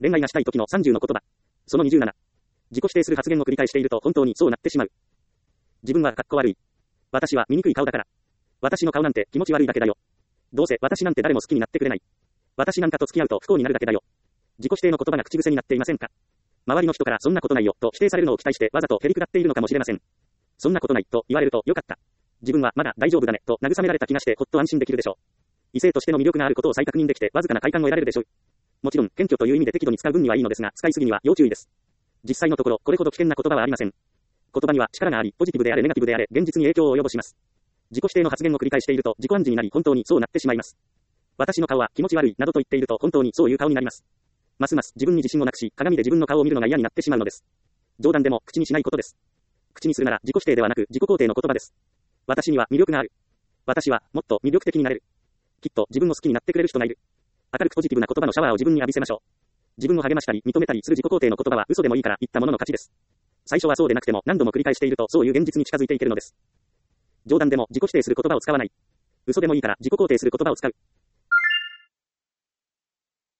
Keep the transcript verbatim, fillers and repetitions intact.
恋愛がしたい時のさんじゅうの言葉。そのにじゅうなな。自己否定する発言を繰り返していると本当にそうなってしまう。自分はかっこ悪い。私は醜い顔だから。私の顔なんて気持ち悪いだけだよ。どうせ私なんて誰も好きになってくれない。私なんかと付き合うと不幸になるだけだよ。自己否定の言葉が口癖になっていませんか？周りの人からそんなことないよと否定されるのを期待してわざとへりくだっているのかもしれません。そんなことないと言われるとよかった。自分はまだ大丈夫だねと慰められた気がしてほっと安心できるでしょう。異性としての魅力があることを再確認できてわずかな快感を得られるでしょう。もちろん謙虚という意味で適度に使う分にはいいのですが、使いすぎには要注意です。実際のところこれほど危険な言葉はありません。言葉には力があり、ポジティブであれネガティブであれ現実に影響を及ぼします。自己否定の発言を繰り返していると自己暗示になり本当にそうなってしまいます。私の顔は気持ち悪いなどと言っていると本当にそういう顔になります。ますます自分に自信をなくし、鏡で自分の顔を見るのが嫌になってしまうのです。冗談でも口にしないことです。口にするなら自己否定ではなく自己肯定の言葉です。私には魅力がある。私はもっと魅力的になれる。きっと自分を好きになってくれる人がいる。明るくポジティブな言葉のシャワーを自分に浴びせましょう。自分を励ましたり認めたりする自己肯定の言葉は嘘でもいいから言ったものの勝ちです。最初はそうでなくても何度も繰り返しているとそういう現実に近づいていけるのです。冗談でも自己否定する言葉を使わない。嘘でもいいから自己肯定する言葉を使う。